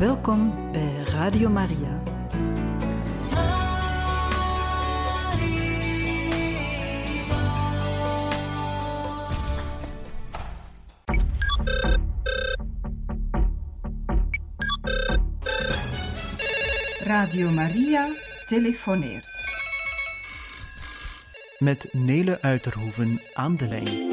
Welkom bij Radio Maria. Radio Maria telefoneert. Met Nele Uiterhoeven aan de lijn.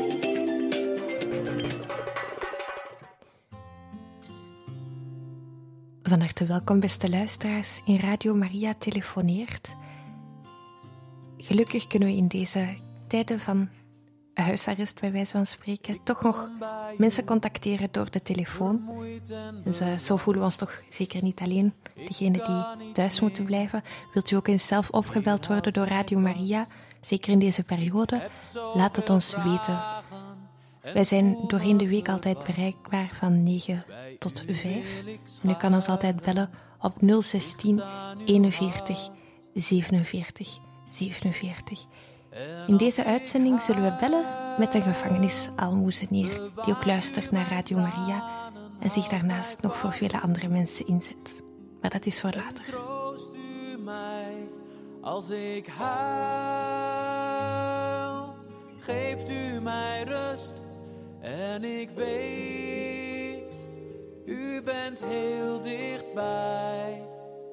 Van harte welkom, beste luisteraars, in Radio Maria telefoneert. Gelukkig kunnen we in deze tijden van huisarrest, bij wijze van spreken, toch nog mensen contacteren door de telefoon. En zo voelen we ons toch zeker niet alleen, degenen die thuis moeten blijven. Wilt u ook eens zelf opgebeld worden door Radio Maria, zeker in deze periode? Laat het ons weten. Wij zijn doorheen de week altijd bereikbaar van 9 tot 5. En u kan ons altijd bellen op 016 41 47 47. In deze uitzending zullen we bellen met een gevangenisalmoezenier die ook luistert naar Radio Maria en zich daarnaast nog voor vele andere mensen inzet. Maar dat is voor later. Troost u mij als ik huil, geeft u mij rust en ik weet, u bent heel dichtbij.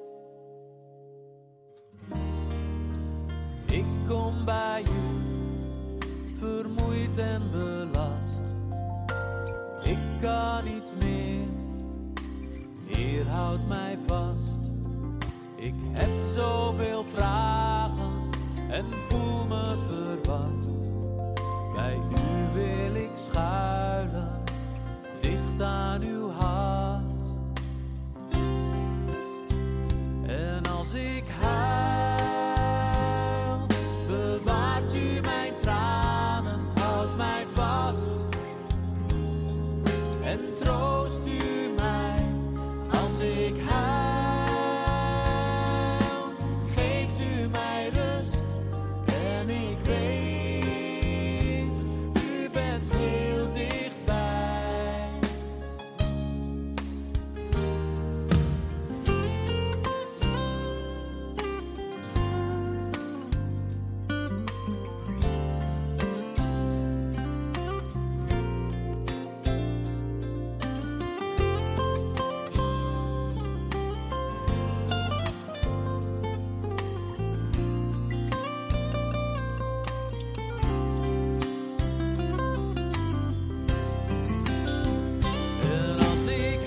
Ik kom bij u, vermoeid en belast. Ik kan niet meer, Heer, houd mij vast. Ik heb zoveel vragen en voel me verward. Bij u wil ik schuilen, dicht aan uw hart. En als ik huil, bewaart u mijn tranen, houdt mij vast. En troost u mij als ik huil, geeft u mij rust en ik weet, u bent heel dichtbij. En als ik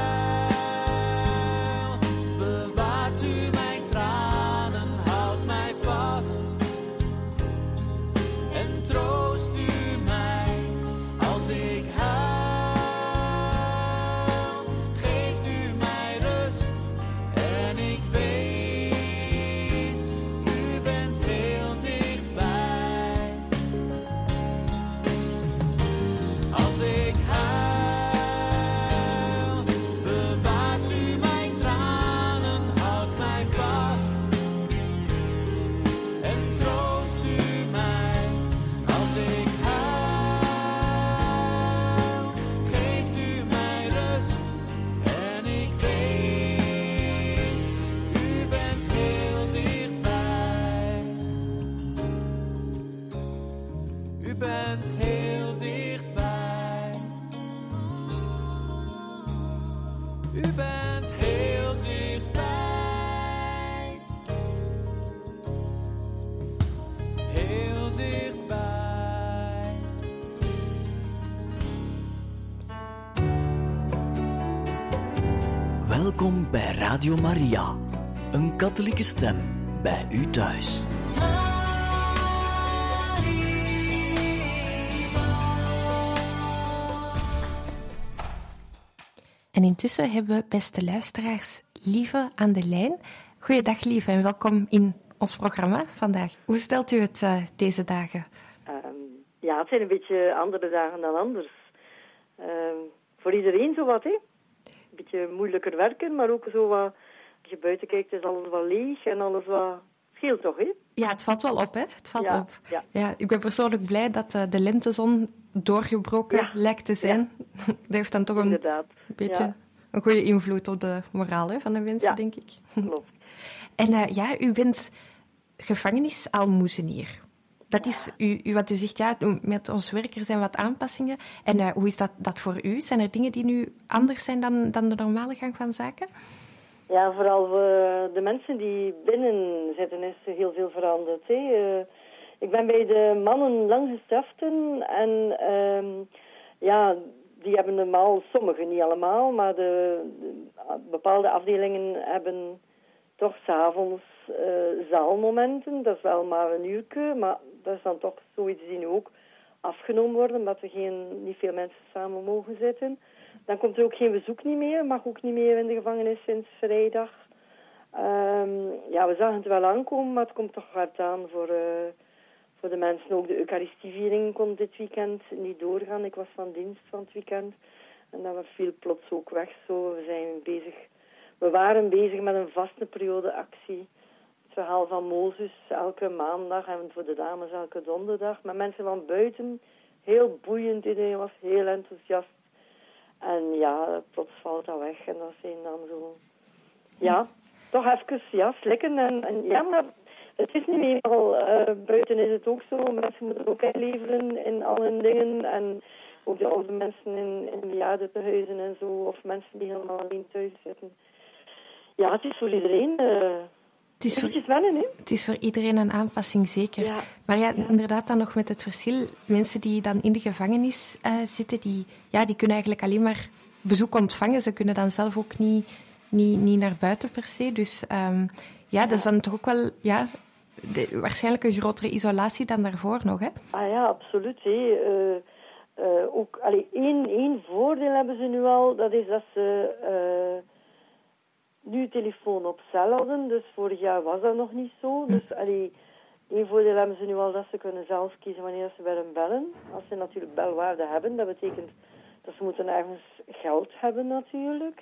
huil, bewaart u mijn tranen, houdt mij vast. En troost u mij als ik huil, geeft u mij rust en ik weet, u bent heel dichtbij. Als ik huil, bewaart u mijn tranen, houdt mij vast. En troost u mij als ik huil, geeft u mij rust en ik weet, u bent heel dichtbij. U bent heel dichtbij. U bent heel dichtbij. Heel dichtbij. Welkom bij Radio Maria, een katholieke stem bij u thuis. En intussen hebben we, beste luisteraars, Lieve aan de lijn. Goeiedag Lieve en welkom in ons programma vandaag. Hoe stelt u het deze dagen? Ja, het zijn een beetje andere dagen dan anders. Voor iedereen zo wat, hè. Een beetje moeilijker werken, maar ook zo wat... Als je buiten kijkt, is alles wat leeg en alles wat... Scheelt toch, hè? Ja, het valt wel op, hè? Het valt op. Ja. Ja, ik ben persoonlijk blij dat de lentezon doorgebroken lijkt te zijn. Dat heeft dan toch een beetje een goede invloed op de moraal van de mensen, denk ik. Klopt. En u bent gevangenisaalmoezenier. Dat is wat u zegt, met ons werk er zijn wat aanpassingen. En hoe is dat voor u? Zijn er dingen die nu anders zijn dan de normale gang van zaken? Ja, vooral de mensen die binnen zitten is heel veel veranderd. Hè. Ik ben bij de mannen langgestraften en die hebben normaal, sommigen niet allemaal, maar de bepaalde afdelingen hebben toch 's avonds zaalmomenten. Dat is wel maar een uurtje, maar dat is dan toch zoiets die nu ook afgenomen worden, omdat er niet veel mensen samen mogen zitten. Dan komt er ook geen bezoek niet meer, mag ook niet meer in de gevangenis sinds vrijdag. We zagen het wel aankomen, maar het komt toch hard aan voor de mensen. Ook de Eucharistieviering kon dit weekend niet doorgaan. Ik was van dienst van het weekend en dat viel plots ook weg. Zo. We waren bezig met een vaste periodeactie. Het verhaal van Mozes elke maandag en voor de dames elke donderdag. Met mensen van buiten, heel boeiend. Iedereen was heel enthousiast. En plots valt dat weg. En dat zijn dan zo... Ja, toch even slikken. Maar het is niet meer al... buiten is het ook zo. Mensen moeten ook inleveren in alle dingen. En ook de oude mensen in bejaardentehuizen en zo. Of mensen die helemaal alleen thuis zitten. Ja, het is voor iedereen... Het is voor iedereen een aanpassing, zeker. Ja. Maar inderdaad dan nog met het verschil. Mensen die dan in de gevangenis zitten, die kunnen eigenlijk alleen maar bezoek ontvangen. Ze kunnen dan zelf ook niet naar buiten per se. Dus dat is dan toch ook wel waarschijnlijk een grotere isolatie dan daarvoor nog, hè? Ah ja, absoluut. Ook één voordeel hebben ze nu al. Dat is dat ze... nu telefoon op cel hadden, dus vorig jaar was dat nog niet zo. Dus één voordeel hebben ze nu al dat ze kunnen zelf kiezen wanneer ze willen bellen. Als ze natuurlijk belwaarde hebben, dat betekent dat ze moeten ergens geld hebben natuurlijk.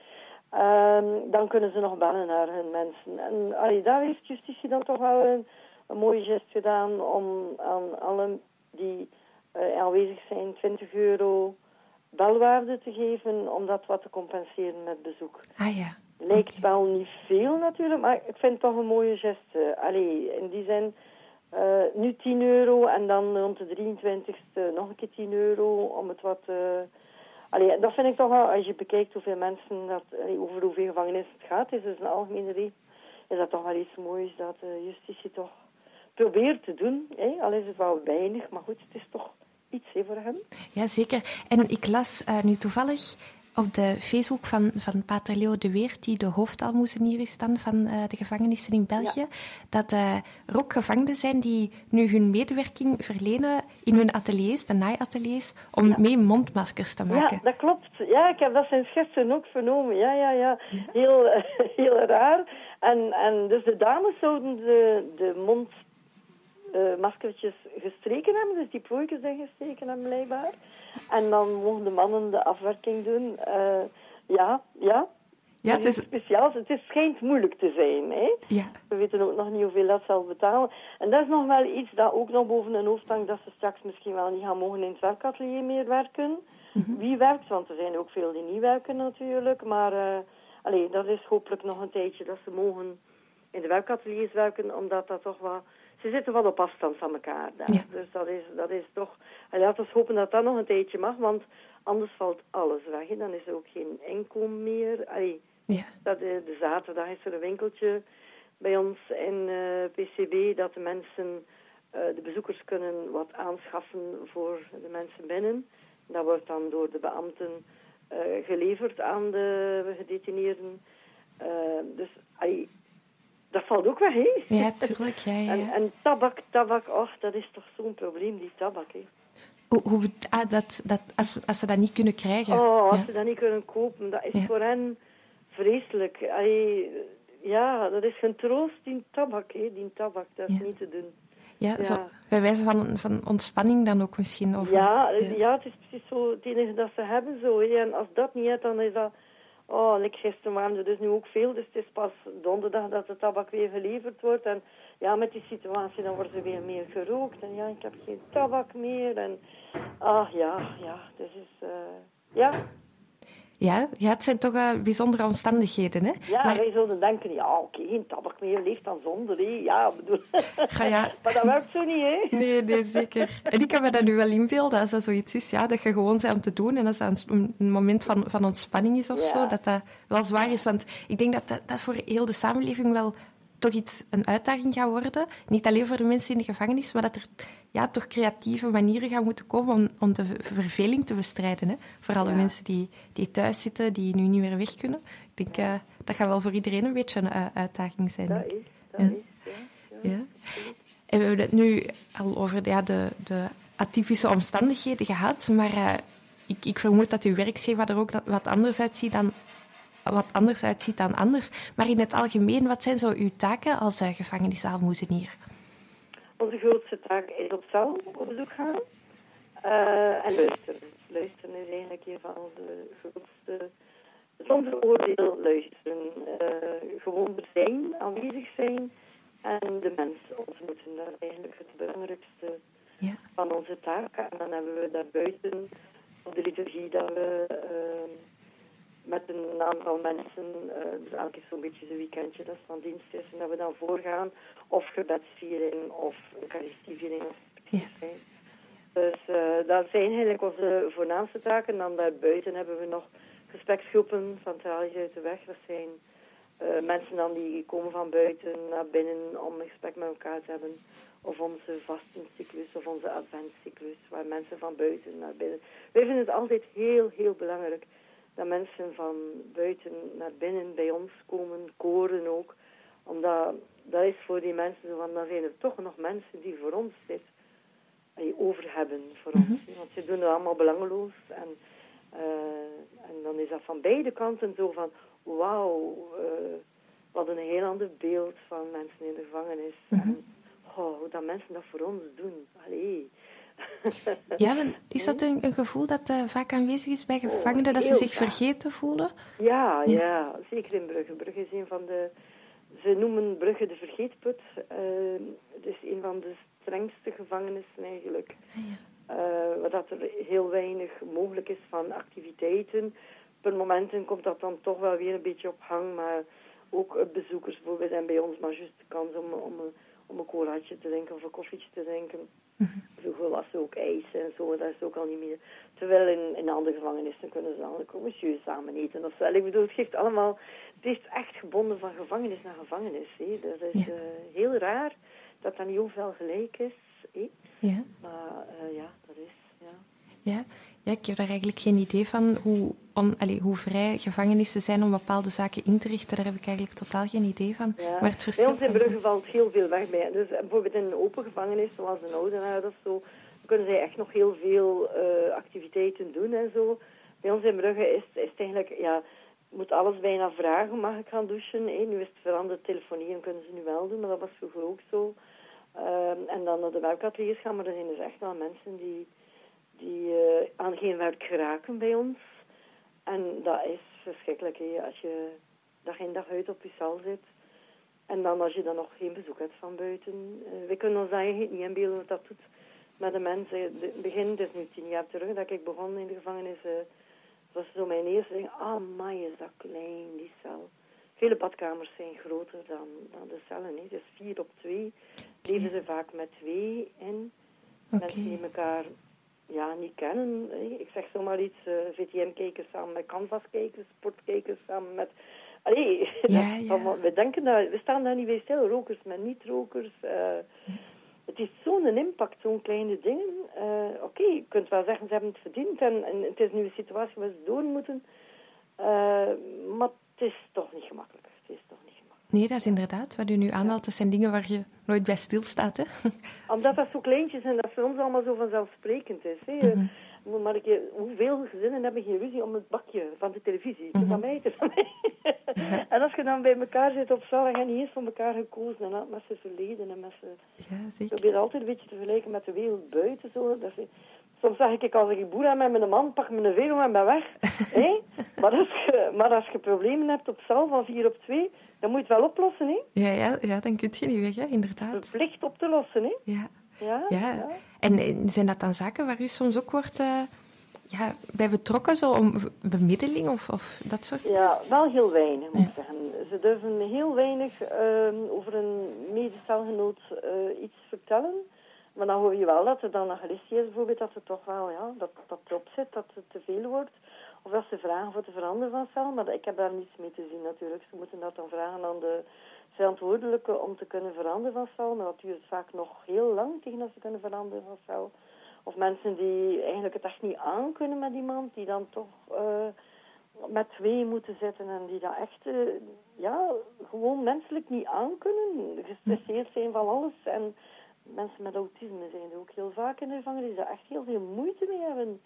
Dan kunnen ze nog bellen naar hun mensen. En daar heeft justitie dan toch wel een mooie gest gedaan om aan allen die aanwezig zijn €20 belwaarde te geven, om dat wat te compenseren met bezoek. Ah ja. Lijkt wel niet veel natuurlijk, maar ik vind het toch een mooie geste. In die zin, nu €10 en dan rond de 23e nog een keer €10 om het wat... dat vind ik toch wel, als je bekijkt hoeveel mensen, over hoeveel gevangenissen het gaat, is dus een algemene regel, is dat toch wel iets moois dat justitie toch probeert te doen. Al is het wel weinig, maar goed, het is toch iets voor hem. Ja, zeker. En ik las nu toevallig... op de Facebook van Pater Leo de Weert, die de hoofdaalmoezenier is dan van de gevangenissen in België, dat er ook gevangenen zijn die nu hun medewerking verlenen in hun ateliers, de naaiateliers, om mee mondmaskers te maken. Ja, dat klopt. Ja, ik heb dat sinds gisteren ook vernomen. Ja. Heel raar. En dus de dames zouden de mondmaskertjes gestreken hebben, dus die plooitjes zijn gestreken hebben blijkbaar. En dan mogen de mannen de afwerking doen. Ja, het is speciaal. Het schijnt moeilijk te zijn. Hè? Ja. We weten ook nog niet hoeveel dat zal betalen. En dat is nog wel iets dat ook nog boven hun hoofd hangt, dat ze straks misschien wel niet gaan mogen in het werkatelier meer werken. Mm-hmm. Wie werkt? Want er zijn ook veel die niet werken natuurlijk. Maar dat is hopelijk nog een tijdje dat ze mogen in de werkateliers werken, omdat dat toch wel... Ze zitten wel op afstand van elkaar daar. Ja. Dus dat is toch... Laten we hopen dat dat nog een tijdje mag, want anders valt alles weg. Hè. Dan is er ook geen inkomen meer. De zaterdag is er een winkeltje bij ons in PCB, dat de mensen, de bezoekers kunnen wat aanschaffen voor de mensen binnen. Dat wordt dan door de beambten geleverd aan de gedetineerden. Dat valt ook weg, hè? Ja, tuurlijk. Ja. En tabak, dat is toch zo'n probleem, die tabak, hè? Als ze dat niet kunnen krijgen. Als ze dat niet kunnen kopen, dat is voor hen vreselijk. Dat is geen troost, die tabak, hè? Die tabak, dat is niet te doen. Ja, zo, bij wijze van ontspanning dan ook misschien? Of, het is precies zo het enige dat ze hebben, zo, hè? En als dat niet hebt, dan is dat... gisteren waren er dus nu ook veel, dus het is pas donderdag dat de tabak weer geleverd wordt. En met die situatie, dan wordt er weer meer gerookt. En ik heb geen tabak meer. En dus is, Ja, het zijn toch bijzondere omstandigheden, hè? Ja, Maar wij zouden denken, ja, oké, geen tabak meer, leeft dan zonder, hè. Ja, bedoel... ja. Maar dat werkt zo niet, hè. Nee, zeker. En ik kan me dat nu wel inbeelden, als dat zoiets is, ja, dat je gewoon bent om te doen en als dat een moment van ontspanning is of zo, dat wel zwaar is. Want ik denk dat voor heel de samenleving wel toch een uitdaging gaat worden. Niet alleen voor de mensen in de gevangenis, maar dat er toch creatieve manieren gaan moeten komen om de verveling te bestrijden. Hè? voor alle mensen die thuis zitten, die nu niet meer weg kunnen. Ik denk dat gaat wel voor iedereen een beetje een uitdaging zijn. Dat is. Ja. En we hebben het nu al over de atypische omstandigheden gehad, maar ik vermoed dat uw werkschema er ook wat anders uitziet dan anders. Maar in het algemeen, wat zijn zo uw taken als gevangenisaalmoezenier? Onze grootste taak is op cel op bezoek gaan en luisteren. Luisteren is eigenlijk een van de grootste... Zonder oordeel luisteren. Gewoon er zijn, aanwezig zijn en de mensen ontmoeten. Dat is eigenlijk het belangrijkste van onze taak. En dan hebben we daarbuiten op de liturgie dat we met een aantal mensen, dus elke keer zo'n beetje een weekendje dat van dienst is, en dat we dan voorgaan of gebedsviering of eucharistieviering als het zijn. Dus dat zijn eigenlijk onze voornaamste taken. En dan daarbuiten hebben we nog gespreksgroepen van Tralies uit de weg. Dat zijn mensen dan die komen van buiten naar binnen om een gesprek met elkaar te hebben. Of onze vastencyclus of onze adventcyclus, waar mensen van buiten naar binnen. Wij vinden het altijd heel, heel belangrijk dat mensen van buiten naar binnen bij ons komen, koren ook. Omdat dat is voor die mensen zo van, dan zijn er toch nog mensen die voor ons dit over hebben voor ons. Want ze doen het allemaal belangeloos. En dan is dat van beide kanten zo van, wauw, wat een heel ander beeld van mensen in de gevangenis. En hoe dat mensen dat voor ons doen. Allee. Ja, maar is dat een gevoel dat vaak aanwezig is bij gevangenen, dat ze zich vergeten voelen? Ja, zeker in Brugge. Brugge is een van de... Ze noemen Brugge de vergeetput. Het is een van de strengste gevangenissen eigenlijk. Dat er heel weinig mogelijk is van activiteiten. Per momenten komt dat dan toch wel weer een beetje op hang, maar ook bezoekers bijvoorbeeld zijn bij ons maar juist de kans om een colaatje te drinken of een koffietje te drinken. Vroeger was er ook ijs en zo, dat is ook al niet meer. Terwijl in andere gevangenissen kunnen ze dan ook monsieur samen eten of zo. Ik bedoel, het geeft allemaal... Het is echt gebonden van gevangenis naar gevangenis. Hè. Dat is heel raar dat dat niet overal gelijk is. Hè. Ja. Maar dat is... Ja, ik heb daar eigenlijk geen idee van hoe vrij gevangenissen zijn om bepaalde zaken in te richten. Daar heb ik eigenlijk totaal geen idee van. Ja. Maar het verschil bij ons in Brugge valt heel veel weg bij. Dus bijvoorbeeld in een open gevangenis, zoals een oudenaar of zo, kunnen zij echt nog heel veel activiteiten doen en zo. Bij ons in Brugge is het eigenlijk, je moet alles bijna vragen, mag ik gaan douchen? Nu is het veranderd, telefonieren kunnen ze nu wel doen, maar dat was vroeger ook zo. En dan naar de werkateliers gaan, maar er zijn dus echt wel mensen die aan geen werk geraken bij ons. En dat is verschrikkelijk, hè, als je dag in dag uit op je cel zit. En dan als je dan nog geen bezoek hebt van buiten. We kunnen ons eigenlijk niet inbeelden wat dat doet met de mensen. Het begin, het is nu 10 jaar terug dat ik begon in de gevangenis. Het was zo mijn eerste ding. Amai, is dat klein, die cel. Vele badkamers zijn groter dan de cellen. Hè. Dus 4 op 2 leven ze vaak met 2 in. Mensen die elkaar... niet kennen. Ik zeg zomaar iets, VTM-kijkers samen met Canvas-kijkers, sportkijkers samen met... We denken we staan daar niet bij stil, rokers met niet-rokers. Het is zo'n impact, zo'n kleine dingen. Je kunt wel zeggen, ze hebben het verdiend en het is nu een situatie waar ze door moeten. Maar het is toch niet gemakkelijk. Nee, dat is inderdaad. Wat u nu aanhaalt, dat zijn dingen waar je nooit bij stilstaat, hè? Omdat dat zo kleintjes en dat voor ons allemaal zo vanzelfsprekend is. Hè? Maar hoeveel gezinnen hebben geen ruzie om het bakje van de televisie? Het is van mij, het is van mij. En als je dan bij elkaar zit op cel en je hebt niet eens van elkaar gekozen en dat met z'n verleden en met z'n... Ja, zeker. Ik probeer altijd een beetje te vergelijken met de wereld buiten. Zo. Soms zeg ik, als ik boer heb met mijn man, pak mijn velo en ben weg. Maar als je problemen hebt op cel van 4 op 2, dan moet je het wel oplossen, hè? Ja, dan kun je niet weg, hè? Inderdaad. Verplicht op te lossen, hè? Ja. En zijn dat dan zaken waar u soms ook wordt bij betrokken, zo om bemiddeling of dat soort? Ja, wel heel weinig, moet ik zeggen. Ze durven heel weinig over een medestelgenoot iets vertellen. Maar dan hoor je wel dat er dan agressie is, bijvoorbeeld, dat er toch wel, dat erop zit, dat het te veel wordt. Of dat ze vragen voor te veranderen van cel. Maar ik heb daar niets mee te zien natuurlijk. Ze moeten dat dan vragen aan de verantwoordelijke om te kunnen veranderen van cel. Maar dat duurt vaak nog heel lang tegen dat ze kunnen veranderen van cel. Of mensen die eigenlijk het echt niet aankunnen met iemand, die dan toch met 2 moeten zitten en die dat echt gewoon menselijk niet aankunnen. Gestresseerd zijn van alles. En mensen met autisme zijn er ook heel vaak in de gevangenis die daar echt heel veel moeite mee hebben.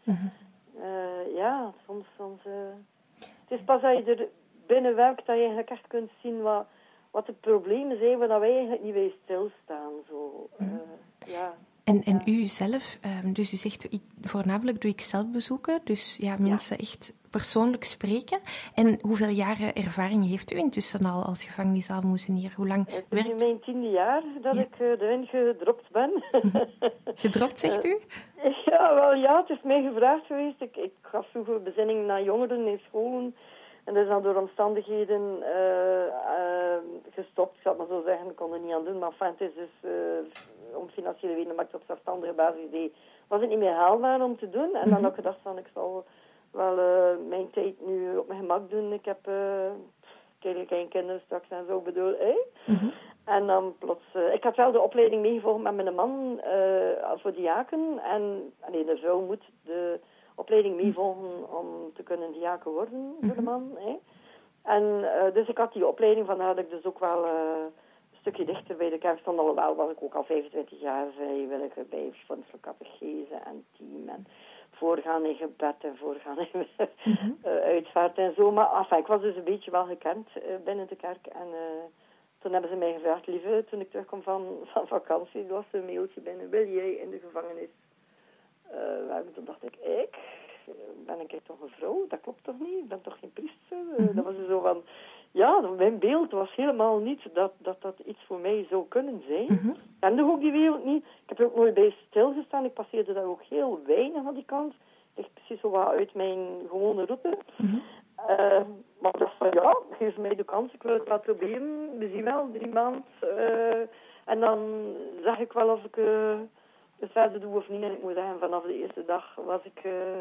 Soms het is pas dat je er binnen werkt dat je eigenlijk echt kunt zien wat de problemen zijn waar wij eigenlijk niet bij stilstaan. Zo. En u zelf, dus u zegt, voornamelijk doe ik zelfbezoeken, dus mensen echt persoonlijk spreken. En hoeveel jaren ervaring heeft u intussen al als gevangenisaalmoezenier? Hoe lang het is nu mijn 10e jaar dat ik erin gedropt ben. Gedropt, zegt u? Het is mij gevraagd geweest. Ik gaf vroeger bezinning naar jongeren in scholen. En dat is dan door omstandigheden gestopt. Ik zal het maar zo zeggen, ik kon er niet aan doen. Maar het is dus om financiële redenen, maar ik op zelfstandige basis deed, was het niet meer haalbaar om te doen. En dan heb ik gedacht van, ik zal wel mijn tijd nu op mijn gemak doen. Ik heb geen kinderen straks en zo, bedoel ik. En dan plots... ik had wel de opleiding meegevolgd met mijn man voor diaken. En de vrouw moet de opleiding meevolgen om te kunnen diaken worden voor de man. En dus ik had die opleiding, vandaar dat ik dus ook wel een stukje dichter bij de kerk stond. Alhoewel was ik ook al 25 jaar vrijwilliger bij vormselijke catechese en team en voorgaan in gebed en voorgaan in uitvaart en zo. Maar ik was dus een beetje wel gekend binnen de kerk. En toen hebben ze mij gevraagd, lieve, toen ik terugkom van vakantie, was er een mailtje binnen, wil jij in de gevangenis werken? Toen dacht ik, ben ik toch een vrouw? Dat klopt toch niet? Ik ben toch geen priester? Dat was zo van... mijn beeld was helemaal niet dat iets voor mij zou kunnen zijn. Ik kende ook die wereld niet. Ik heb er ook nooit bij stilgestaan. Ik passeerde daar ook heel weinig aan die kant. Echt precies zo wat uit mijn gewone route. Maar ik dacht van, geef mij de kans. Ik wil het wat proberen. We zien wel, 3 maanden. En dan zag ik wel of ik het verder doe of niet. En ik moet zeggen, vanaf de eerste dag was ik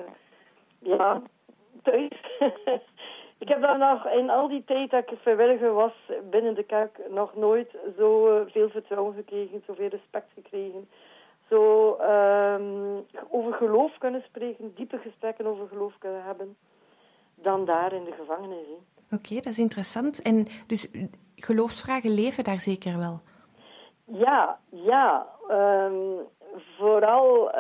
thuis. Ik heb daar nog in al die tijd dat ik vrijwilliger was binnen de kerk nog nooit zo veel vertrouwen gekregen, zoveel respect gekregen. Zo over geloof kunnen spreken, diepe gesprekken over geloof kunnen hebben, dan daar in de gevangenis. Oké, dat is interessant. En dus geloofsvragen leven daar zeker wel? Ja. Vooral...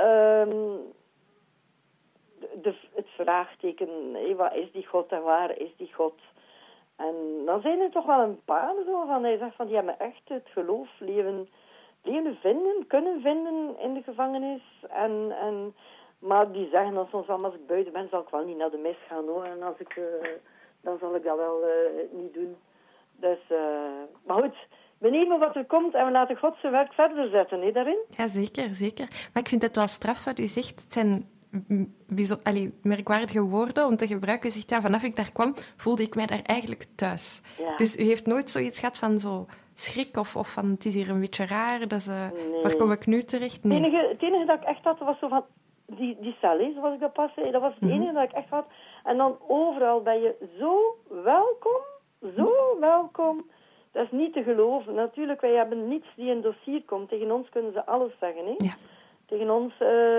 het vraagteken, wat is die God en waar is die God? En dan zijn er toch wel een paar zo van, hij zegt van, die hebben echt het geloof leren kunnen vinden in de gevangenis. Maar die zeggen dan soms wel, als ik buiten ben, zal ik wel niet naar de mis gaan hoor. En als ik, dan zal ik dat wel niet doen. Dus, maar goed, we nemen wat er komt en we laten God zijn werk verder zetten, daarin. Ja, zeker. Maar ik vind het wel straf wat u zegt. Het zijn merkwaardige woorden om te gebruiken. U zegt, vanaf ik daar kwam, voelde ik mij daar eigenlijk thuis. Ja. Dus u heeft nooit zoiets gehad van zo schrik of van, het is hier een beetje raar, nee. Waar kom ik nu terecht? Nee. Het enige dat ik echt had, was zo van, die cel, zoals ik dat pas zei, dat was het enige dat ik echt had. En dan overal ben je zo welkom. Dat is niet te geloven. Natuurlijk, wij hebben niets die in dossier komt. Tegen ons kunnen ze alles zeggen, hè. Ja. Tegen ons...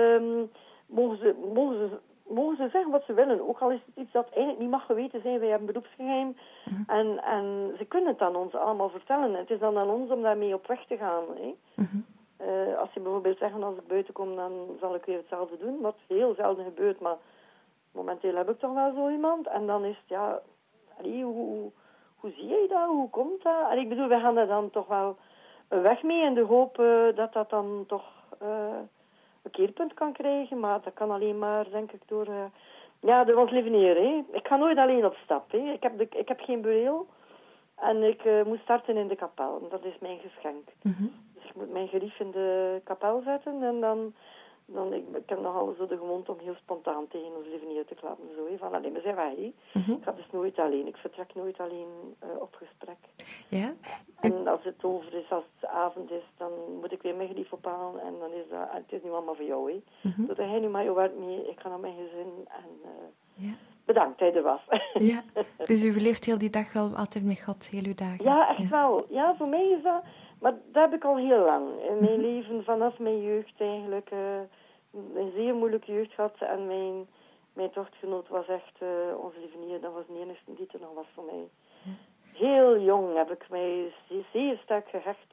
Mogen ze zeggen wat ze willen. Ook al is het iets dat eigenlijk niet mag geweten zijn. Wij hebben beroepsgeheim. En ze kunnen het aan ons allemaal vertellen. Het is dan aan ons om daarmee op weg te gaan. Als ze bijvoorbeeld zeggen, als ik buiten kom, dan zal ik weer hetzelfde doen. Wat heel zelden gebeurt. Maar momenteel heb ik toch wel zo iemand. En dan is het, hoe zie je dat? Hoe komt dat? En ik bedoel, we gaan er dan toch wel een weg mee. In de hoop dat dan toch... een keerpunt kan krijgen, maar dat kan alleen maar, denk ik, door ons leven hier. Ik ga nooit alleen op stap. Ik heb geen bureau en ik moet starten in de kapel. Dat is mijn geschenk. Dus ik moet mijn gerief in de kapel zetten en dan ik heb nogal zo de gewoonte om heel spontaan tegen ons lieve neer te klappen. Zo, hè, van, we zijn weg. Hè. Ik ga dus nooit alleen. Ik vertrek nooit alleen op gesprek. Ja? En als het over is, als het avond is, dan moet ik weer mijn gelief ophalen. En dan is dat, het is nu allemaal voor jou. Hè. Dat hij nu maar je werk mee. Ik ga naar mijn gezin. En bedankt dat hij er was. Ja, dus u leeft heel die dag wel altijd met God, heel uw dagen? Ja, echt wel. Ja, voor mij is dat... Maar dat heb ik al heel lang. In mijn leven, vanaf mijn jeugd eigenlijk... een zeer moeilijke jeugd gehad. En mijn tochtgenoot was echt... onze lieve neer, dat was de enige die er nog was voor mij. Ja. Heel jong heb ik mij zeer sterk gehecht...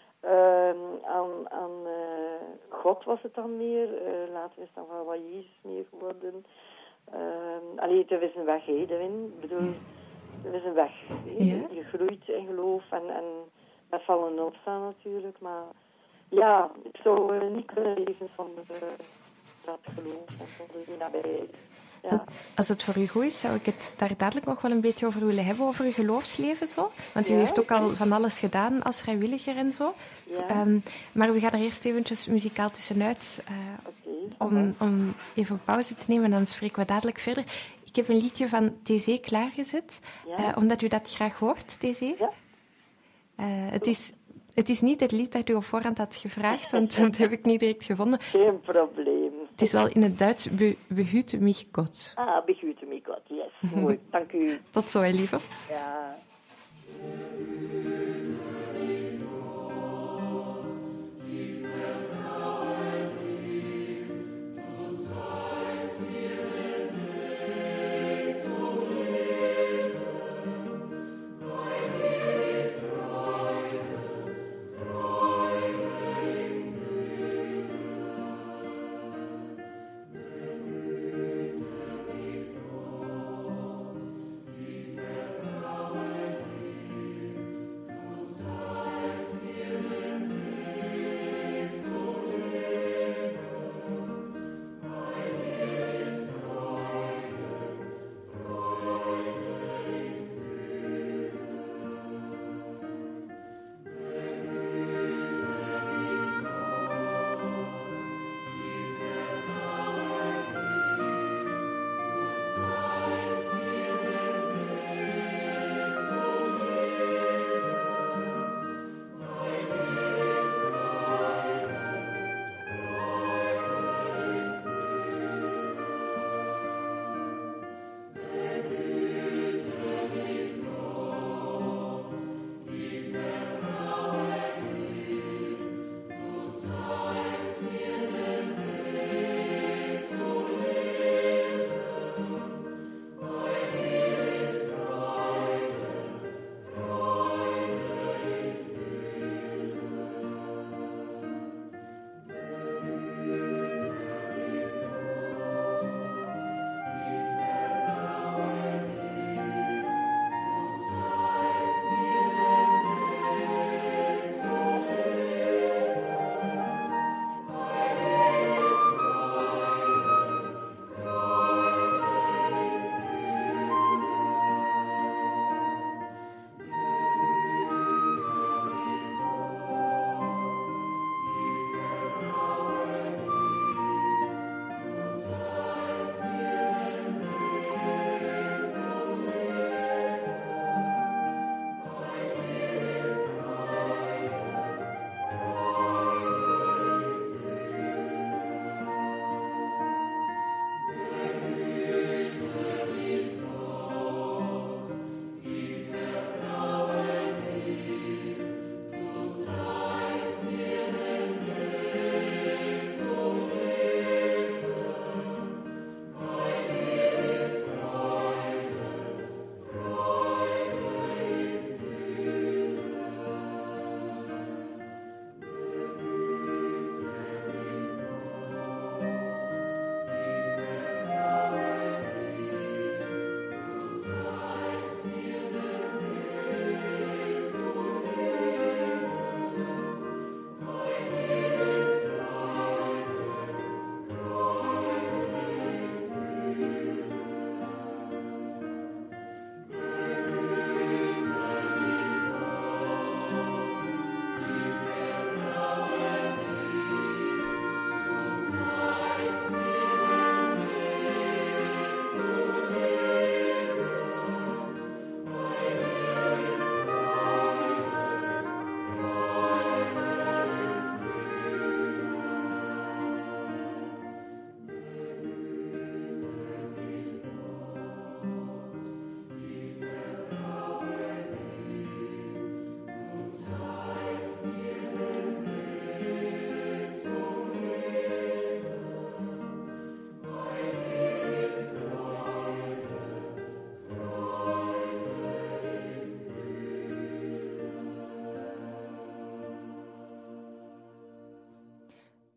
aan God was het dan meer. Later is het dan wel wat Jezus meer geworden. Er is een weg erin. Ik bedoel, er is een weg. Ja. Je groeit in geloof en met vallen en opstaan natuurlijk. Maar ja, ik zou niet kunnen leven zonder dat geloof en zonder die nabijheid. Ja. Als het voor u goed is, zou ik het daar dadelijk nog wel een beetje over willen hebben, over uw geloofsleven zo. Want u heeft ook al van alles gedaan als vrijwilliger en zo. Ja. Maar we gaan er eerst eventjes muzikaal tussenuit om even pauze te nemen en dan spreken we dadelijk verder. Ik heb een liedje van TC klaargezet, omdat u dat graag hoort, TC. Ja. Het is niet het lied dat u op voorhand had gevraagd, want dat heb ik niet direct gevonden. Geen probleem. Het is wel in het Duits, behüte mich Gott. Ah, behüte mich Gott, yes. Mooi, dank u. Tot zo, lieve. Ja.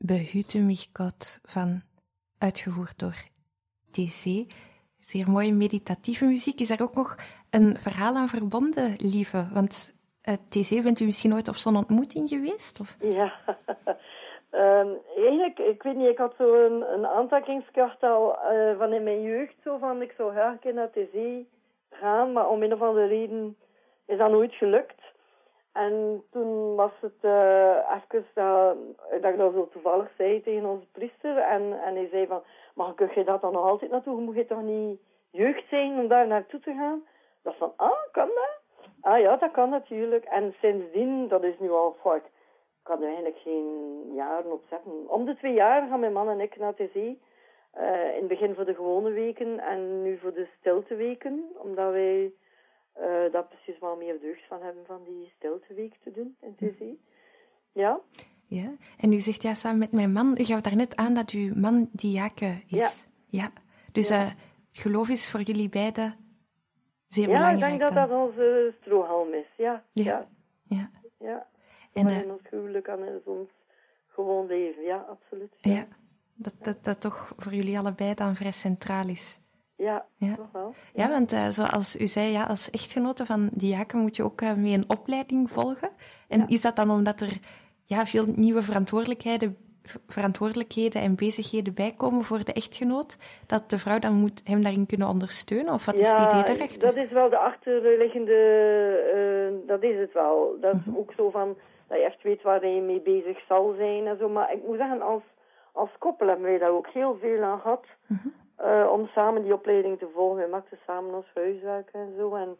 Behüte mich Gott uitgevoerd door TC. Zeer mooie meditatieve muziek. Is daar ook nog een verhaal aan verbonden, lieve? Want TC, bent u misschien ooit op zo'n ontmoeting geweest? Of? Ja, eigenlijk, ik weet niet, ik had zo een aantrekkingskracht al van in mijn jeugd, zo van ik zou graag een keer naar TC gaan, maar om een of andere reden is dat nooit gelukt. En toen was het even dat ik dat zo toevallig zei tegen onze priester. En hij zei van, maar kun je dat dan nog altijd naartoe? Moet je toch niet jeugd zijn om daar naartoe te gaan? Dat van, kan dat? Ja, dat kan natuurlijk. En sindsdien, dat is nu al vaak, ik kan er eigenlijk geen jaren op zetten. Om de 2 jaar gaan mijn man en ik naar TC. In het begin voor de gewone weken en nu voor de stilteweken. Omdat wij daar precies wel meer deugd van hebben van die stilteweek te doen in TC. Ja. Ja, en u zegt ja, samen met mijn man, u gaf daarnet aan dat uw man diaken is. Ja. Dus geloof is voor jullie beiden zeer belangrijk. Ja, ik denk dat dat onze strohalm is. Ja. En in ons huwelijk en in ons gewoon leven, ja, absoluut. Ja, dat toch voor jullie allebei dan vrij centraal is. Ja, toch wel. Ja, want zoals u zei, als echtgenote van diaken moet je ook mee een opleiding volgen. En is dat dan omdat er veel nieuwe verantwoordelijkheden en bezigheden bijkomen voor de echtgenoot, dat de vrouw dan moet hem daarin kunnen ondersteunen? Of wat is het idee daarachter? Dat is wel de achterliggende, dat is het wel. Dat is ook zo van, dat je echt weet waar je mee bezig zal zijn en zo. Maar ik moet zeggen, als koppel hebben wij daar ook heel veel aan gehad. Om samen die opleiding te volgen. We maakten samen ons huiswerk en zo. En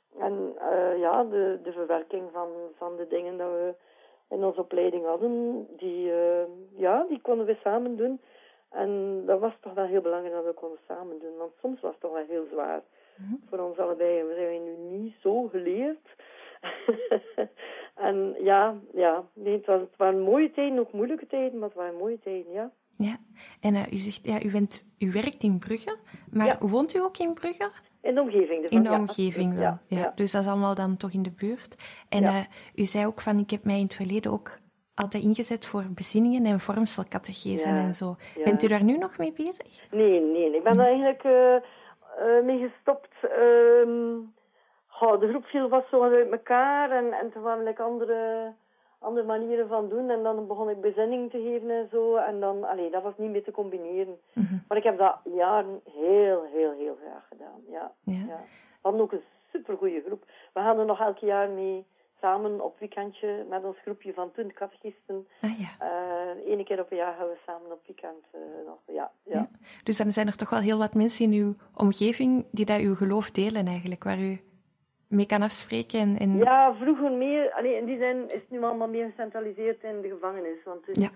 de verwerking van de dingen dat we in onze opleiding hadden, die konden we samen doen. En dat was toch wel heel belangrijk dat we konden samen doen. Want soms was het toch wel heel zwaar voor ons allebei. En we zijn nu niet zo geleerd. En nee, het waren mooie tijden, ook moeilijke tijden, maar het waren mooie tijden, ja. Ja, en u zegt, u werkt in Brugge, maar woont u ook in Brugge? In de omgeving ervan, in de omgeving wel, ja. Dus dat is allemaal dan toch in de buurt. En u zei ook van, ik heb mij in het verleden ook altijd ingezet voor bezinningen en vormselcatechezen en zo. Ja. Bent u daar nu nog mee bezig? Nee. Ik ben daar eigenlijk mee gestopt. De groep viel vast zo uit elkaar en toen waren we andere manieren van doen. En dan begon ik bezinning te geven en zo. En dan, dat was niet meer te combineren. Maar ik heb dat jaren heel, heel, heel graag gedaan. Ja. We hadden ook een supergoeie groep. We gaan er nog elk jaar mee samen op weekendje met ons groepje van toen catechisten. 1 keer op een jaar gaan we samen op weekend nog. Ja. Dus dan zijn er toch wel heel wat mensen in uw omgeving die dat uw geloof delen eigenlijk, waar u mee kan afspreken? Ja, vroeger meer. In die zin is het nu allemaal meer gecentraliseerd in de gevangenis. Want het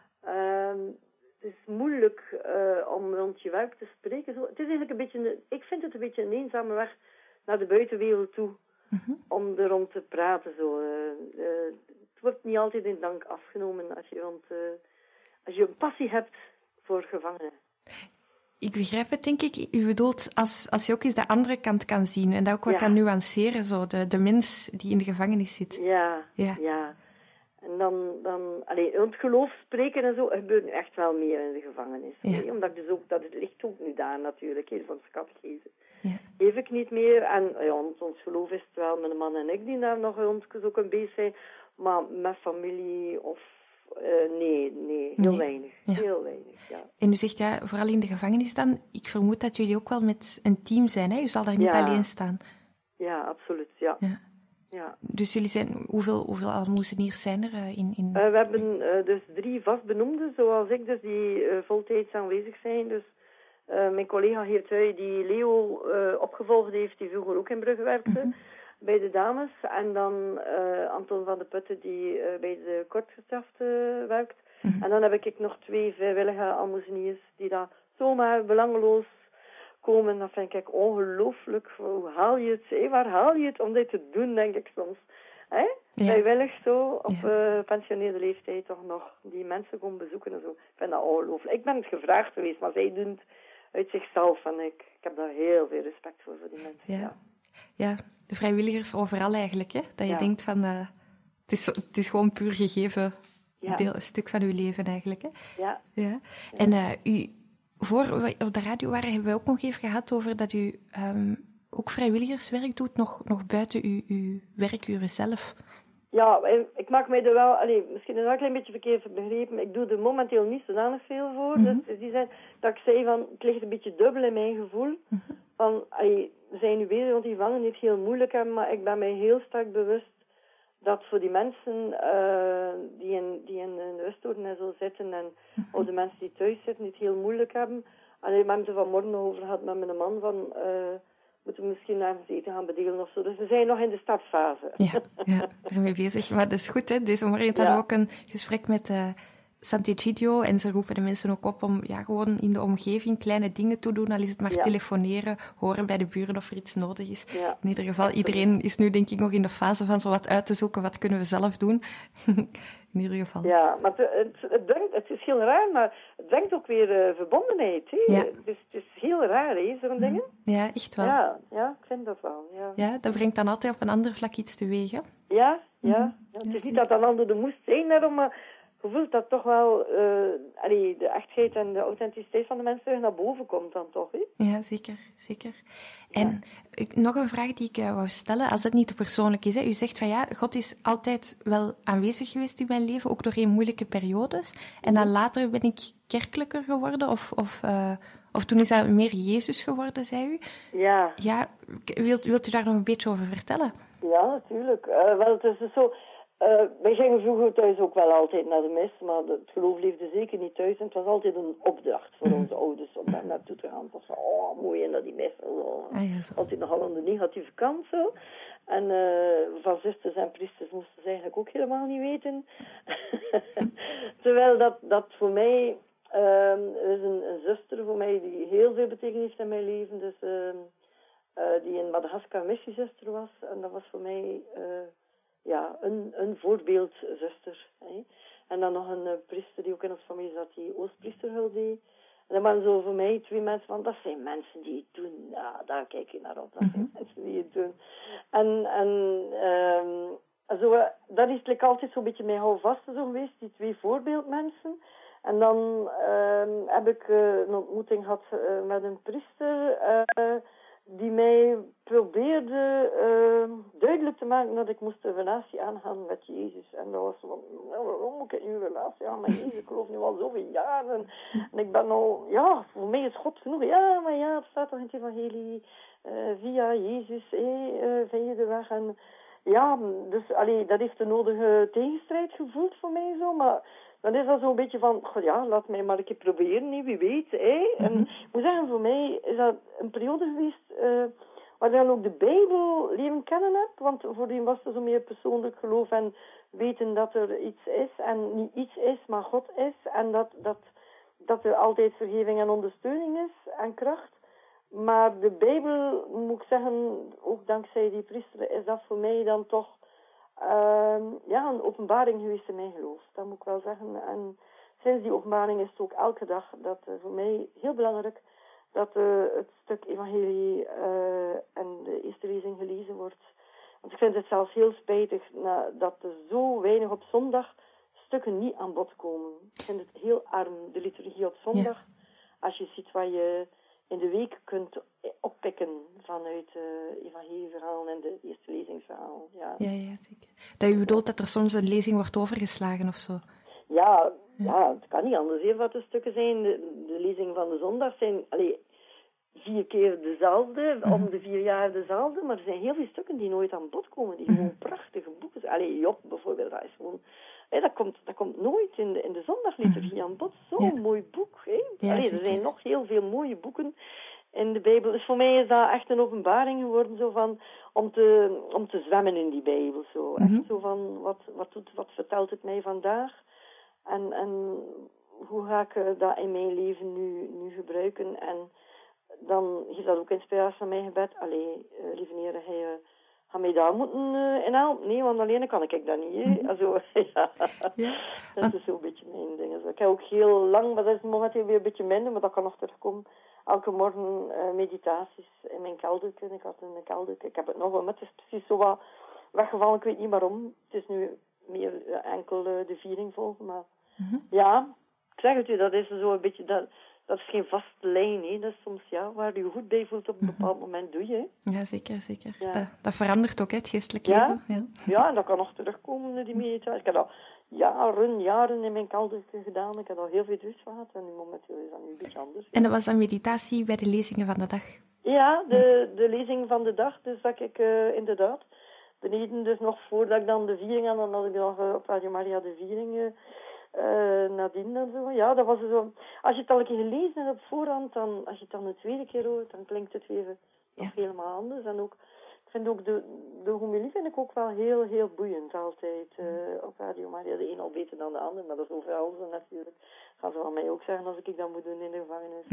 is moeilijk om rond je werk te spreken. Zo, het is eigenlijk een beetje, ik vind het een beetje een eenzame weg naar de buitenwereld toe. Om er rond te praten. Zo. Het wordt niet altijd in dank afgenomen als je een passie hebt voor gevangenen. Ik begrijp het, denk ik. U bedoelt, als je ook eens de andere kant kan zien en dat ook wat kan nuanceren, zo, de mens die in de gevangenis zit. Ja. En dan rond geloof spreken en zo gebeurt nu echt wel meer in de gevangenis. Ja. Omdat dus ook, dat het ligt ook nu daar natuurlijk, in van catechese. Geef ik niet meer. En ons geloof is het wel met een man en ik die daar nog rond ook een bezig zijn. Maar met familie of... Nee, heel weinig. Heel weinig, ja. En u zegt, vooral in de gevangenis dan, ik vermoed dat jullie ook wel met een team zijn, hè? U zal daar niet alleen staan. Ja, absoluut, ja. Dus jullie zijn, hoeveel almoezeniers zijn er in? We hebben dus 3 vastbenoemden, zoals ik, dus die voltijds aanwezig zijn. Dus mijn collega Geert Huy, die Leo opgevolgd heeft, die vroeger ook in Brugge werkte. Bij de dames. En dan Anton van de Putten, die bij de kortgestrafte werkt. En dan heb ik nog 2 vrijwillige almoezeniers die daar zomaar belangeloos komen. Dat vind ik ongelooflijk. Hoe haal je het? Waar haal je het om dit te doen, denk ik soms. Vrijwillig zo, op pensioneerde leeftijd toch nog die mensen komen bezoeken en zo. Ik vind dat ongelooflijk. Ik ben het gevraagd geweest, maar zij doen het uit zichzelf. En ik heb daar heel veel respect voor die mensen. Ja, de vrijwilligers overal eigenlijk, hè? Dat je denkt van, het is gewoon puur gegeven een stuk van uw leven eigenlijk. Hè? Ja. Ja. En voor we op de radio waren, hebben we ook nog even gehad over dat u ook vrijwilligerswerk doet, nog buiten uw werkuren zelf. Ja, ik maak mij er wel, misschien is dat een klein beetje verkeerd begrepen, ik doe er momenteel niet zodanig veel voor. Dus die zijn, dat ik zei van, het ligt een beetje dubbel in mijn gevoel. Van, we zijn nu bezig, want die vangen het heel moeilijk hebben, maar ik ben mij heel sterk bewust dat voor die mensen die in de ruststoren en zo zitten en ook de mensen die thuis zitten, die het heel moeilijk hebben. We hebben het er vanmorgen over gehad met mijn man van... moeten we misschien ergens eten gaan bedelen of zo. Dus we zijn nog in de startfase. Ja, ermee bezig. Maar dat is goed, hè. Deze morgen hadden we ook een gesprek met Sant'Egidio. En ze roepen de mensen ook op om gewoon in de omgeving kleine dingen te doen. Al is het maar telefoneren, horen bij de buren of er iets nodig is. Ja. In ieder geval, iedereen is nu denk ik nog in de fase van zo wat uit te zoeken. Wat kunnen we zelf doen? In ieder geval. Ja, maar het is heel raar, maar het brengt ook weer verbondenheid. Hè? Ja. Het is heel raar, hè, zo'n dingen. Ja, echt wel. Ja, ik vind dat wel. Ja, dat brengt dan altijd op een ander vlak iets teweeg, hè? Ja. Het is niet dat een ander er moest zijn daarom, maar je voelt dat toch wel de echtheid en de authenticiteit van de mensen terug naar boven komt dan toch, hè? Ja, zeker. En nog een vraag die ik wou stellen, als het niet te persoonlijk is. Hè. U zegt van ja, God is altijd wel aanwezig geweest in mijn leven, ook doorheen moeilijke periodes. En dan later ben ik kerkelijker geworden, of toen is dat meer Jezus geworden, zei u? Ja. Ja, wilt u daar nog een beetje over vertellen? Ja, natuurlijk. Wel, het is dus zo... wij gingen vroeger thuis ook wel altijd naar de mis, maar het geloof leefde zeker niet thuis. En het was altijd een opdracht voor onze ouders om daar naartoe te gaan. Het was mooi en naar die mis. Altijd nogal aan de negatieve kant zo. En van zusters en priesters moesten ze eigenlijk ook helemaal niet weten. Terwijl dat voor mij... er is een zuster voor mij die heel veel betekenis heeft in mijn leven. Dus die in Madagaskar missiezuster was. En dat was voor mij... een voorbeeldzuster. Hè. En dan nog een priester die ook in onze familie zat, die Oostpriesterhulp deed. En dat waren zo voor mij twee mensen van, dat zijn mensen die het doen. Ja, daar kijk je naar op, dat zijn mensen die het doen. Dat is like altijd zo'n beetje mijn houvaste zo geweest, die twee voorbeeldmensen. En dan heb ik een ontmoeting gehad met een priester... die mij probeerde duidelijk te maken dat ik moest een relatie aangaan met Jezus. En dat was van, waarom moet ik nu een relatie aan met Jezus? Ik geloof nu al zoveel jaren. En ik ben al, voor mij is God genoeg. Ja, maar het staat toch in het evangelie. Via Jezus, vind je de weg. En dus dat heeft de nodige tegenstrijd gevoeld voor mij zo, maar... Dan is dat zo'n beetje van, laat mij maar een keer proberen, wie weet. En ik moet zeggen, voor mij is dat een periode geweest waar ik dan ook de Bijbel leren kennen heb. Want voor die was het zo meer persoonlijk geloof en weten dat er iets is. En niet iets is, maar God is. En dat er altijd vergeving en ondersteuning is en kracht. Maar de Bijbel, moet ik zeggen, ook dankzij die priester, is dat voor mij dan toch... een openbaring geweest in mijn geloof. Dat moet ik wel zeggen. En sinds die openbaring is het ook elke dag dat voor mij heel belangrijk dat het stuk evangelie en de eerste lezing gelezen wordt. Want ik vind het zelfs heel spijtig dat er zo weinig op zondag stukken niet aan bod komen. Ik vind het heel arm, de liturgie op zondag. Ja. Als je ziet wat je in de week kunt oppikken vanuit evangelieverhalen en de eerste lezingsverhalen. Ja, zeker. Dat u bedoelt dat er soms een lezing wordt overgeslagen of zo? Ja, het kan niet anders. Heel wat de stukken zijn. De lezingen van de zondag zijn 4 keer dezelfde, om de 4 jaar dezelfde, maar er zijn heel veel stukken die nooit aan bod komen, die gewoon prachtige boeken zijn. Job bijvoorbeeld, dat is gewoon... dat komt nooit in de zondagliturgie aan bod. Zo'n mooi boek. Er zijn nog heel veel mooie boeken in de Bijbel. Dus voor mij is dat echt een openbaring geworden, zo van, om te zwemmen in die Bijbel. Zo. Echt zo van, wat vertelt het mij vandaag? En hoe ga ik dat in mijn leven nu gebruiken? En dan geeft dat ook inspiratie aan mijn gebed. Lieve Heer, hij... Ga mij daar moeten in helpen? Nee, want alleen kan ik dat niet. Dat is zo'n beetje mijn ding. Dus ik heb ook heel lang, maar dat is momenteel weer een beetje minder, maar dat kan nog terugkomen. Elke morgen meditaties in mijn kelderken. Ik had een kelderken. Ik heb het nog wel, maar het is precies zo wat weggevallen. Ik weet niet waarom. Het is nu meer enkel de viering volgen. Maar ja, ik zeg het u, dat is zo een beetje... Dat is geen vaste lijn, hè. Dat is soms waar je goed bij voelt op een bepaald moment, doe je. Hè. Ja, zeker, zeker. Ja. Dat verandert ook, hè, het geestelijk Ja? leven. Ja, en dat kan nog terugkomen, die meditatie. Ik heb dat jaren in mijn kalderke gedaan. Ik heb al heel veel drugs gehad en nu momenteel is dat nu een beetje anders. En dat was dan meditatie bij de lezingen van de dag? Ja, de lezing van de dag. Dus dat ik inderdaad beneden, dus nog voordat ik dan de viering had, dan had ik nog op Radio Maria de viering nadien en zo. Ja, dat was zo. Als je het al een keer gelezen hebt op voorhand, dan, als je het dan de tweede keer hoort, dan klinkt het weer nog helemaal anders. En ook, ik vind ook de homilie vind ik ook wel heel, heel boeiend altijd op Radio Maria. De een al beter dan de ander, maar dat is overal zo natuurlijk. Gaan ze van mij ook zeggen als ik dat moet doen in de gevangenis.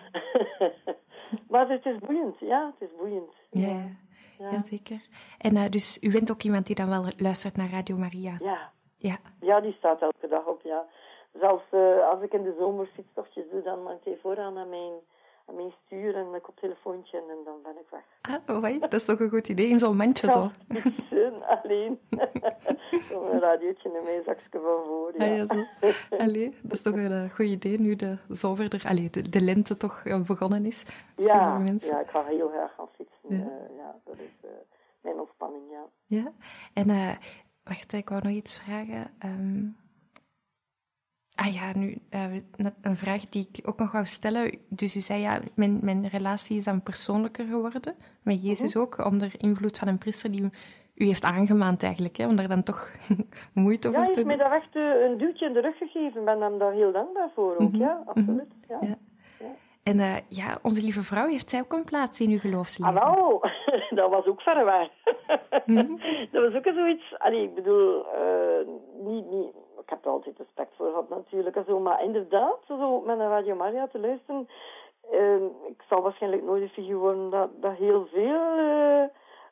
Maar het is boeiend, ja, het is boeiend. Ja, zeker. En dus u bent ook iemand die dan wel luistert naar Radio Maria? Ja, die staat elke dag op, ja. Zelfs als ik in de zomer fietstochtjes doe, dan maakt hij vooraan aan mijn stuur en een koptelefoontje en dan ben ik weg. Ah, wai, dat is toch een goed idee, in zo'n mandje zo. Fietsen, alleen. Zo'n radiootje in mijn zakje van voor, ja. Ah, ja, zo. Allee, dat is toch een goed idee, nu de zomer de lente toch begonnen is. Ja, ik ga heel graag gaan fietsen. Dat is mijn ontspanning, ja. Ja, en wacht, ik wou nog iets vragen. Een vraag die ik ook nog wou stellen. Dus u zei, mijn relatie is dan persoonlijker geworden. Met Jezus ook, onder invloed van een priester die u heeft aangemaand eigenlijk, hè, om daar dan toch moeite over te doen. Ja, hij heeft mij daar echt een duwtje in de rug gegeven. Ik ben hem daar heel dankbaar voor ook, ja, absoluut. Ja. En onze lieve vrouw, heeft zij ook een plaats in uw geloofsleven? Ah, wel, dat was ook verre waar. Dat was ook zoiets... ik bedoel, niet... Ik heb er altijd respect voor gehad natuurlijk, zo, maar inderdaad, zo met een Radio Maria te luisteren, ik zal waarschijnlijk nooit een figuur worden dat heel veel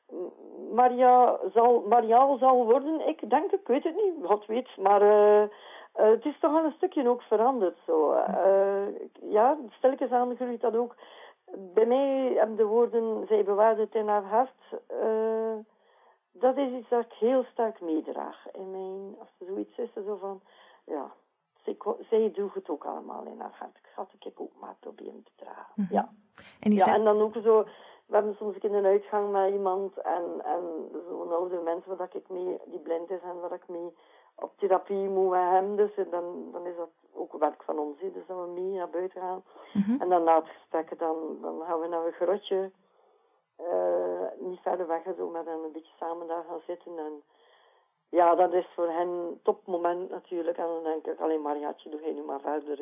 Mariaal zal worden. Ik denk, ik weet het niet, God weet, maar het is toch wel een stukje ook veranderd. Zo. Stilletjes aan groeit dat ook. Bij mij hebben de woorden, zij bewaarde het in haar hart... dat is iets dat ik heel sterk meedraag. Als er zoiets is, zo van... Ja, zij doet het ook allemaal in haar hart. Ik had het ook maar proberen te dragen. Ja. En dan ook zo... We hebben soms in een uitgang met iemand en zo'n oude mens waar ik mee, die blind is en waar ik mee op therapie moet met hem. Dus dan is dat ook werk van ons. Dus dat we mee naar buiten gaan. En dan na het gesprek, dan gaan we naar een grotje... niet verder weg, zo met hen een beetje samen daar gaan zitten. En ja, dat is voor hen topmoment natuurlijk. En dan denk ik, alleen Mariaatje, doe jij nu maar verder.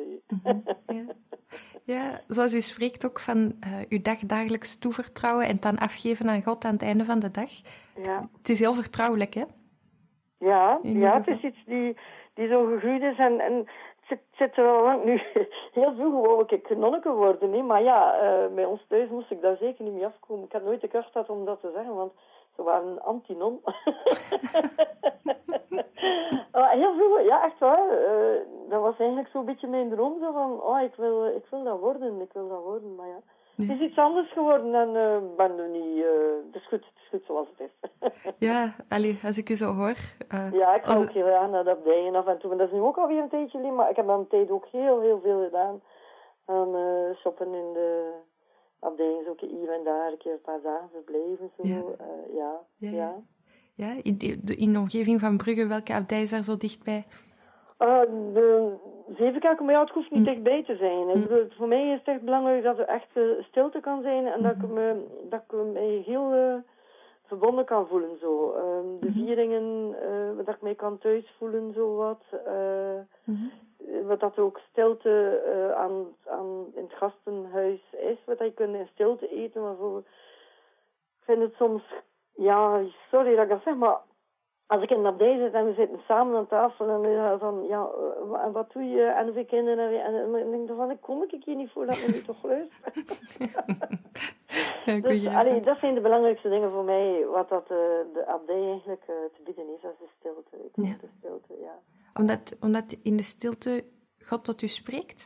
Ja, zoals u spreekt ook van uw dagelijks toevertrouwen en dan afgeven aan God aan het einde van de dag. Ja. Het is heel vertrouwelijk, hè? Ja, het is iets die zo gegroeid is en het zit er al lang nu. Heel vroeg wou ik nonneke worden, hè? Maar ja, bij ons thuis moest ik daar zeker niet mee afkomen. Ik had nooit de kracht gehad om dat te zeggen, want ze waren anti-non. Heel vroeg, ja, echt waar. Dat was eigenlijk zo'n beetje mijn droom, zo van, ik wil dat worden, maar ja. Het is iets anders geworden en ben er niet... het is goed zoals het is. Ja, als ik u zo hoor... ja, ik ga ook heel graag naar de abdijen af en toe. En dat is nu ook alweer een tijdje geleden, maar ik heb aan de tijd ook heel, heel veel gedaan. Aan shoppen in de abdijen, ook hier en daar, een keer een paar dagen verblijven. Zo. Ja, in de omgeving van Brugge, welke abdij is daar zo dichtbij? De Zevenkerken, maar ja, het hoeft niet dichtbij te zijn. Ik bedoel, voor mij is het echt belangrijk dat er echt stilte kan zijn en dat ik me heel verbonden kan voelen. Zo. De vieringen, dat ik mij kan thuis voelen, zo wat. Wat dat ook stilte in het gastenhuis is, wat je kunt in stilte eten. Maar ik vind het soms, ja, sorry dat ik dat zeg, maar als ik in de abdij zit en we zitten samen aan tafel en dan van, ja, en wat doe je? En hoeveel kinderen? En dan denk ik van, ik kom ik hier niet voor dat me nu toch luistert. Dus, dat zijn de belangrijkste dingen voor mij, wat dat de abdij eigenlijk te bieden heeft, dat is de stilte. De stilte, ja. Omdat in de stilte God tot u spreekt?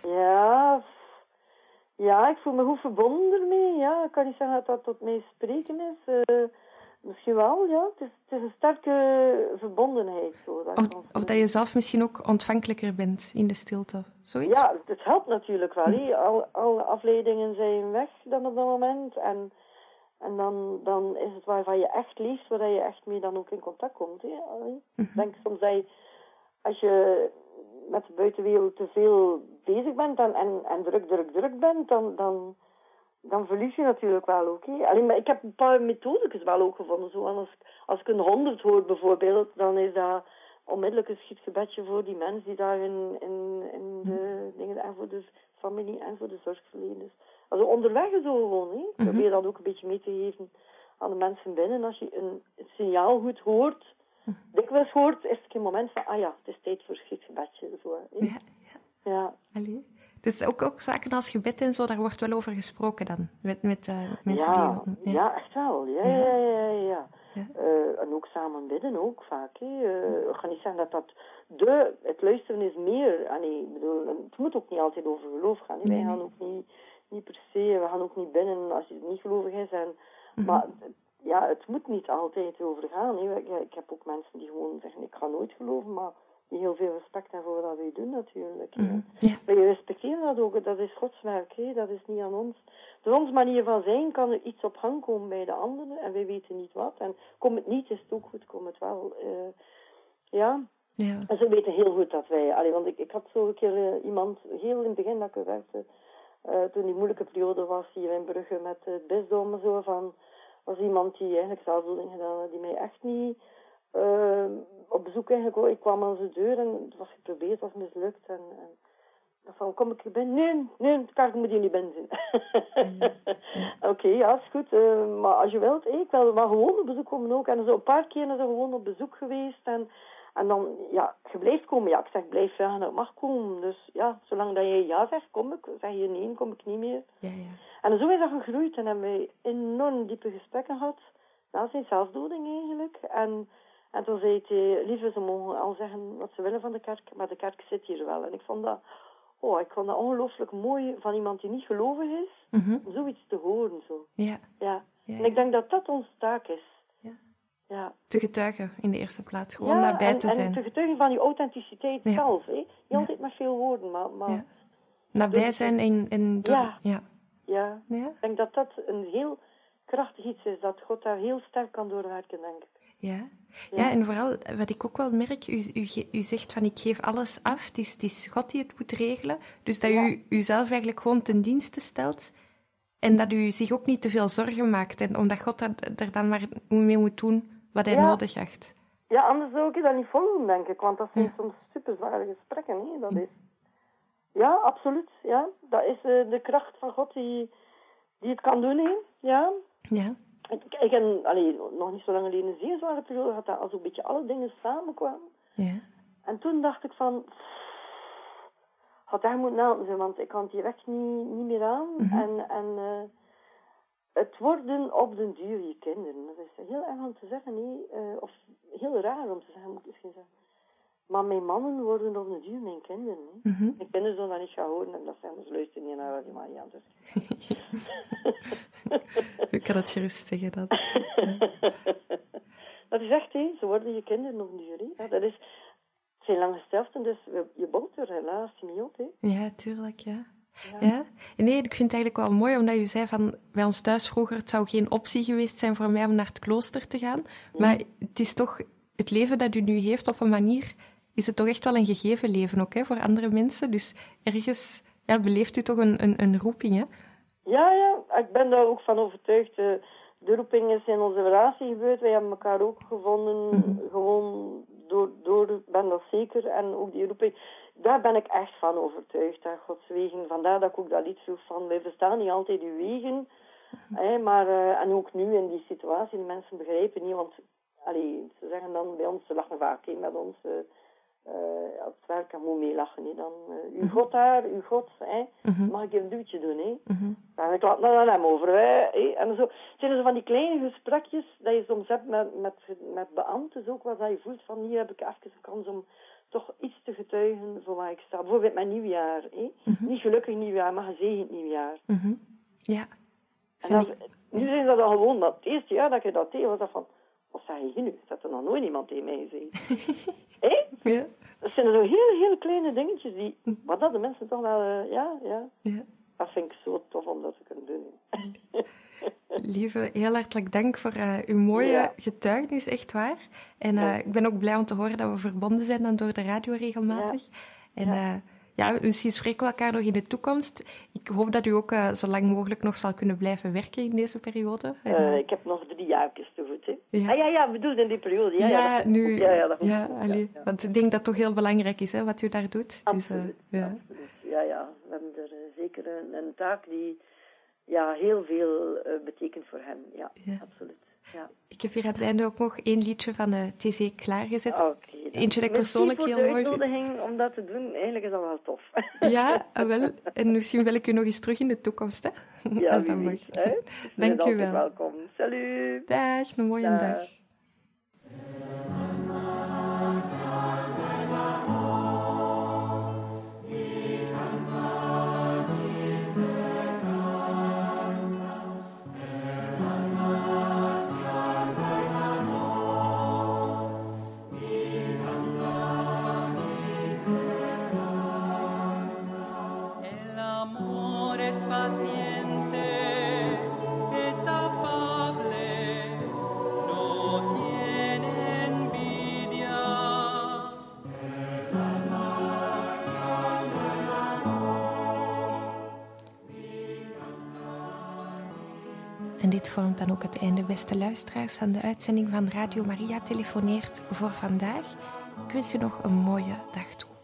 Ja, ik voel me goed verbonden ermee. Ja, ik kan niet zeggen dat dat tot mij spreken is. Misschien wel, ja. Het is een sterke verbondenheid. Zo, Of dat je zelf misschien ook ontvankelijker bent in de stilte. Zoiets? Ja, het helpt natuurlijk wel. Alle afleidingen zijn weg dan op dat moment. En dan is het waarvan je echt leeft, waar je echt mee dan ook in contact komt. Hè. Ik denk soms dat je, als je met de buitenwereld te veel bezig bent en druk bent, dan verlies je natuurlijk wel ook. Hè. Alleen, maar ik heb een paar methodes wel ook gevonden. Zo, als ik een 100 hoor bijvoorbeeld, dan is dat onmiddellijk een schietgebedje voor die mens die daar in de dingen en voor de familie en voor de zorgverleners. Also onderweg zo gewoon. Hè. Probeer dat ook een beetje mee te geven aan de mensen binnen. Als je een signaal goed hoort, dikwijls hoort, is het een moment van, het is tijd voor een schietgebedje. Zo, hè. Ja. Allee. Dus ook zaken als gebed en zo, daar wordt wel over gesproken dan, met mensen die... Ja, echt wel. Ja. En ook samen bidden ook vaak. Ik ga niet zeggen dat het luisteren is meer. Ik bedoel, het moet ook niet altijd over geloof gaan. Wij gaan ook niet per se, we gaan ook niet binnen als het niet gelovig is. Maar ja, het moet niet altijd over gaan. Ik heb ook mensen die gewoon zeggen, ik ga nooit geloven, maar die heel veel respect hebben voor wat wij doen natuurlijk. Wij respecteren dat ook, dat is Gods werk, dat is niet aan ons. Door onze manier van zijn kan er iets op gang komen bij de anderen en wij weten niet wat. En komt het niet, is het ook goed, komt het wel. En ze weten heel goed dat wij... want ik had zo een keer iemand, heel in het begin dat ik werkte, toen die moeilijke periode was hier in Brugge met het bisdom en zo, was iemand die eigenlijk zelfdoding gedaan had, die mij echt niet... op bezoek eigenlijk, ik kwam aan zijn deur en het was geprobeerd, het was mislukt en van, kom ik hier binnen? Nee, de kaart moet je niet binnen zijn. Oké, ja, is goed, maar als je wilt, ik wil maar gewoon op bezoek komen ook. En zo een paar keer zijn ze gewoon op bezoek geweest en dan, je blijft komen. Ja, ik zeg, blijf vragen, dat mag komen. Dus ja, zolang dat je ja zegt, kom ik. Zeg je nee, kom ik niet meer. Ja. En zo is dat gegroeid en hebben wij enorm diepe gesprekken gehad. Na zijn zelfdoding eigenlijk. En toen zei hij, lieve, ze mogen al zeggen wat ze willen van de kerk, maar de kerk zit hier wel. En ik vond dat ongelooflijk mooi van iemand die niet gelovig is, om zoiets te horen. Zo. Ja. En ik denk dat dat onze taak is. Ja. Te getuigen in de eerste plaats, gewoon nabij te zijn. En te getuigen van die authenticiteit zelf. Hè. Niet altijd met veel woorden, maar nabij zijn en door... Ja. Ik denk dat dat een heel krachtig iets is, dat God daar heel sterk kan doorwerken, denk ik. Ja, en vooral, wat ik ook wel merk, u zegt van, ik geef alles af, het is God die het moet regelen, dus dat u uzelf eigenlijk gewoon ten dienste stelt, en dat u zich ook niet te veel zorgen maakt, en omdat God er dan maar mee moet doen wat hij nodig acht. Ja, anders zou ik dat niet volgen, denk ik, want dat zijn soms super zware gesprekken, hè, dat is... Ja, absoluut, ja. Dat is de kracht van God die het kan doen, hè. Ja. Ik heb nog niet zo lang geleden een zeer zware periode gehad, dat als een beetje alle dingen samenkwamen. En toen dacht ik van, had daar moeten helpen zijn, want ik kan het hier echt niet meer aan. En het worden op den duur je kinderen. Dat is heel erg om te zeggen, of heel raar om te zeggen, moet ik misschien zeggen. Maar mijn mannen worden op den duur mijn kinderen. Mijn kinderen zullen dat niet gaan horen en dat zeggen, ze luisteren niet naar Radio Maria. Dus. Ik kan het gerust zeggen, dat. Dat is echt, ze worden je kinderen op den duur. Ja, dat is, het zijn lange sterften, dus je bouwt er helaas niet op. Ja, tuurlijk, ja. Nee, ik vind het eigenlijk wel mooi, omdat je zei van, bij ons thuis vroeger, het zou geen optie geweest zijn voor mij om naar het klooster te gaan. Maar het is toch, het leven dat u nu heeft op een manier, is het toch echt wel een gegeven leven ook, voor andere mensen. Dus ergens beleeft u toch een roeping, hè? Ja, ik ben daar ook van overtuigd. De roeping is in onze relatie gebeurd. Wij hebben elkaar ook gevonden, gewoon door ben dat zeker. En ook die roeping, daar ben ik echt van overtuigd, aan Gods wegen. Vandaar dat ik ook dat lied vroeg van, wij verstaan niet altijd uw wegen. Maar, en ook nu in die situatie, de mensen begrijpen niet, want ze zeggen dan bij ons, ze lachen vaak met ons... op het werk en moet meelachen. Dan, uw God daar, uw God, mag ik een duwtje doen? En ik laat naar hem over. En zo. Het zijn zo van die kleine gesprekjes dat je soms hebt met beambten ook, wat je voelt van hier heb ik even een kans om toch iets te getuigen voor waar ik sta. Bijvoorbeeld mijn nieuwjaar. Niet gelukkig nieuwjaar, maar gezegend nieuwjaar. Ja. En Nu zijn dat dan gewoon, dat het eerste jaar dat je dat deed, was dat van, wat zeg je nu? Dat er nog nooit iemand tegen mij gezegd. Hé? Ja. Dat zijn zo heel kleine dingetjes die, maar dat de mensen toch wel, ja. Dat vind ik zo tof om dat te kunnen doen. Lieve, heel hartelijk dank voor uw mooie getuigenis, echt waar. En ik ben ook blij om te horen dat we verbonden zijn dan door de radio regelmatig. En misschien spreken we elkaar nog in de toekomst. Ik hoop dat u ook zo lang mogelijk nog zal kunnen blijven werken in deze periode. Ik heb nog 3 jaar te goed, hè. Ja, bedoel in die periode. Want ik denk dat het toch heel belangrijk is, hè, wat u daar doet. Absoluut, dus, absoluut. Ja, we hebben er zeker een taak die heel veel betekent voor hem. Ja, absoluut. Ja. Ik heb hier aan het einde ook nog 1 liedje van TC klaargezet. Eentje dat ik persoonlijk heel mooi vind. De uitnodiging om dat te doen, eigenlijk is dat wel tof. Ja, wel. En misschien wil ik u nog eens terug in de toekomst, hè? Ja, als dat mag. Dank u wel. Welkom. Salut. Dag, een mooie dag. En dit vormt dan ook het einde, beste luisteraars, van de uitzending van Radio Maria Telefoneert voor vandaag. Ik wens u nog een mooie dag toe.